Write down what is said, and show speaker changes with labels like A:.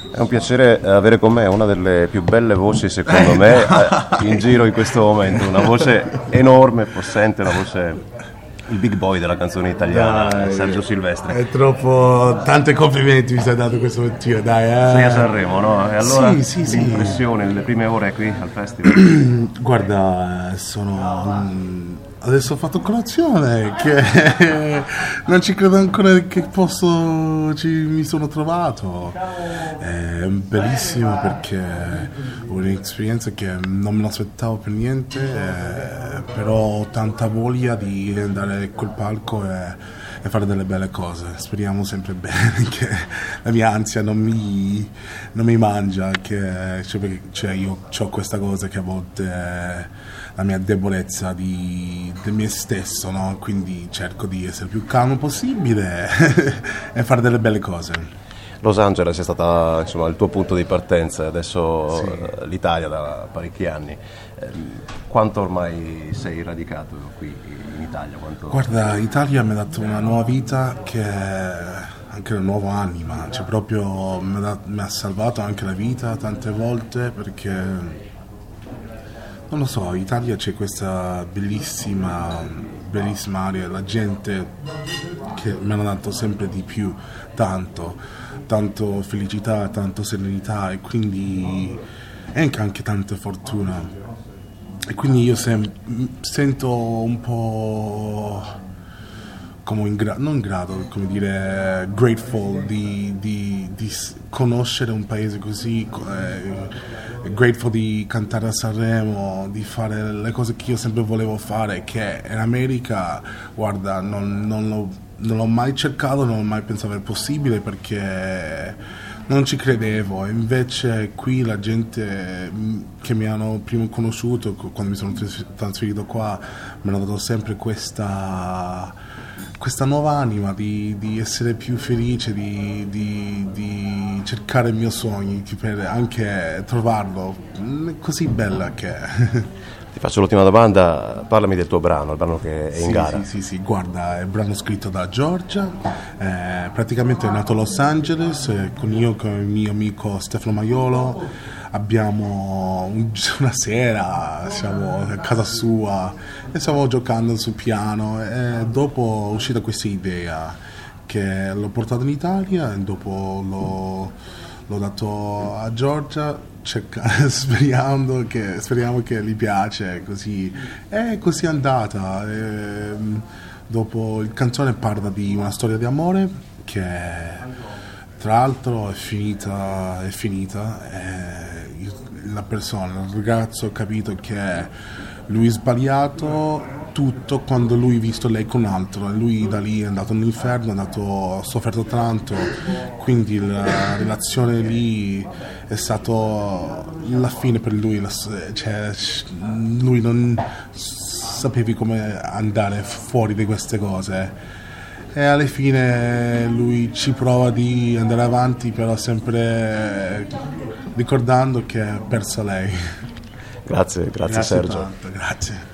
A: È un piacere avere con me una delle più belle voci, secondo me, in giro in questo momento. Una voce enorme, possente, una voce, il big boy della canzone italiana,
B: Dai,
A: Sergio Silvestri.
B: è troppo. Tanti complimenti mi sei dato questo mattino, dai.
A: Sei a Sanremo, no? E allora
B: Sì.
A: l'impressione, le prime ore qui al festival?
B: Guarda, adesso ho fatto colazione, che non ci credo ancora che mi sono trovato. È bellissimo perché ho un'esperienza che non me l'aspettavo per niente, però ho tanta voglia di andare a quel palco e fare delle belle cose. Speriamo sempre bene che la mia ansia non mi mangia, cioè io ho questa cosa che a volte è la mia debolezza del me stesso, no? Quindi cerco di essere più calmo possibile e fare delle belle cose.
A: Los Angeles è stata, insomma, il tuo punto di partenza, e adesso
B: Sì.
A: l'Italia da parecchi anni. Quanto ormai sei radicato qui in Italia?
B: Guarda, Italia mi ha dato una nuova vita, che anche una nuova anima, cioè proprio mi ha salvato anche la vita tante volte, perché non lo so, in Italia c'è questa bellissima aria, la gente che mi hanno dato sempre di più, tanto felicità, tanto serenità, e quindi e anche tanta fortuna. E quindi io sento un po' come non in grado, come dire, grateful di conoscere un paese così, grateful di cantare a Sanremo, di fare le cose che io sempre volevo fare, che in America, guarda, non l'ho mai cercato, non ho mai pensato che era possibile, perché non ci credevo. E invece qui la gente che mi hanno prima conosciuto, quando mi sono trasferito qua, mi hanno dato sempre questa nuova anima di essere più felice, di cercare il mio sogno, per anche trovarlo. È così bella che è.
A: Ti faccio l'ultima domanda, parlami del tuo brano, il brano che è in gara.
B: Sì, guarda, è un brano scritto da Giorgia, praticamente è nato a Los Angeles, con il mio amico Stefano Maiolo. Abbiamo una sera, siamo a casa sua e stiamo giocando sul piano, e dopo è uscita questa idea che l'ho portata in Italia, e dopo l'ho dato a Giorgia, speriamo che gli piace, così è andata. Dopo il canzone parla di una storia di amore che tra l'altro è finita, la persona, il ragazzo ha capito che lui ha sbagliato tutto quando lui ha visto lei con un altro, e lui da lì è andato all'inferno, ha sofferto tanto, quindi la relazione lì è stato la fine per lui, cioè lui non sapeva come andare fuori di queste cose, e alla fine lui ci prova di andare avanti, però sempre ricordando che ha perso lei.
A: Grazie Sergio.
B: Tanto, grazie.